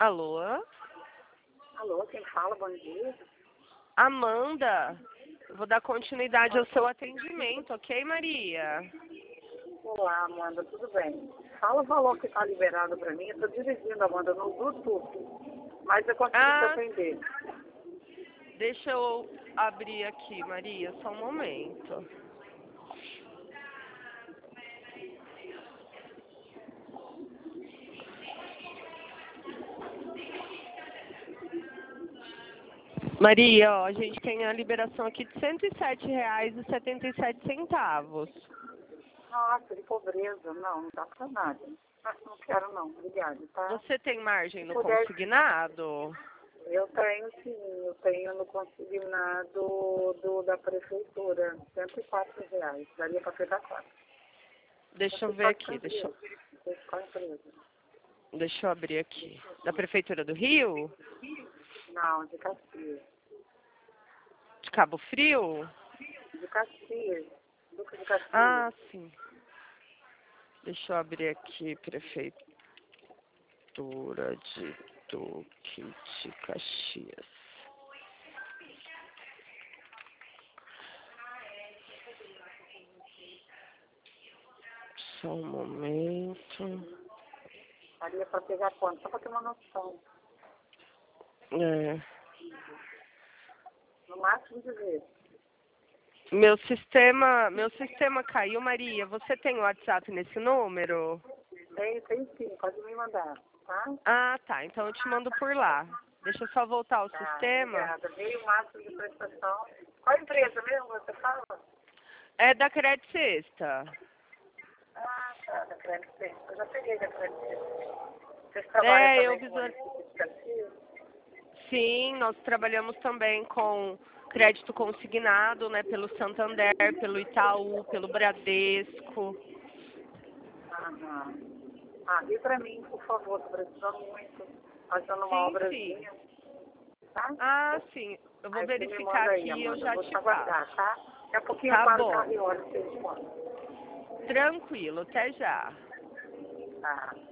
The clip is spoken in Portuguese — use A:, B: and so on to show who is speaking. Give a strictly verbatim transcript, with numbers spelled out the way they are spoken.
A: Alô?
B: Alô, quem fala? Bom dia.
A: Amanda, vou dar continuidade ao seu atendimento, ok, Maria?
B: Olá, Amanda, tudo bem? Fala o valor que está liberado para mim. Eu estou dirigindo, Amanda, no Bluetooth, mas eu consigo te
A: Ah,
B: atender.
A: deixa eu abrir aqui, Maria, só um momento. Maria, ó, a gente tem a liberação aqui de cento e sete reais e setenta e sete centavos.
B: Nossa, de pobreza. Não, não dá para nada. Ah, não quero não, obrigada, tá?
A: Você tem margem no
B: puder-
A: consignado?
B: Eu tenho sim, eu tenho no consignado do, da prefeitura, cento e quatro reais. Daria para pegar quatro.
A: Deixa eu ver aqui, deixa eu,
B: Qual empresa?
A: deixa eu abrir aqui. Da Prefeitura do Rio?
B: Não, de Caxias.
A: De Cabo Frio?
B: De Caxias. Duque de Caxias.
A: Ah, sim. Deixa eu abrir aqui, Prefeitura de Duque de Caxias. Só um momento.
B: Daria para pegar quanto? Só para ter uma noção.
A: É.
B: No máximo de vezes.
A: Meu sistema, meu sistema caiu, Maria. Você tem o WhatsApp nesse número?
B: Tem, tem sim, pode me mandar, tá?
A: Ah, tá. Então eu te mando por lá. Deixa eu só voltar ao
B: Tá,
A: sistema.
B: obrigada. Veio o máximo de prestação. Qual empresa mesmo você fala?
A: É da Crédito Sexta.
B: Ah, tá, da Crédito Sexta. Eu já peguei da Crédito Sexta. Vocês trabalham
A: É, eu
B: também com
A: visual...
B: município de Caxias?
A: Sim, nós trabalhamos também com crédito consignado, né, pelo Santander, pelo Itaú, pelo Bradesco.
B: Aham. Ah, e para mim, por favor, tô precisando muito. Fazendo uma
A: Sim, sim.
B: obrazinha, tá?
A: Ah, sim. Eu vou
B: Aí você me
A: verificar
B: manda aí,
A: aqui e eu
B: Amanda. Eu
A: já
B: vou
A: te
B: te aguardar,
A: passo.
B: tá? Daqui a pouquinho eu
A: Tá
B: paro o carro
A: bom.
B: e olho se eles mandam.
A: Tranquilo, até já.
B: Tá.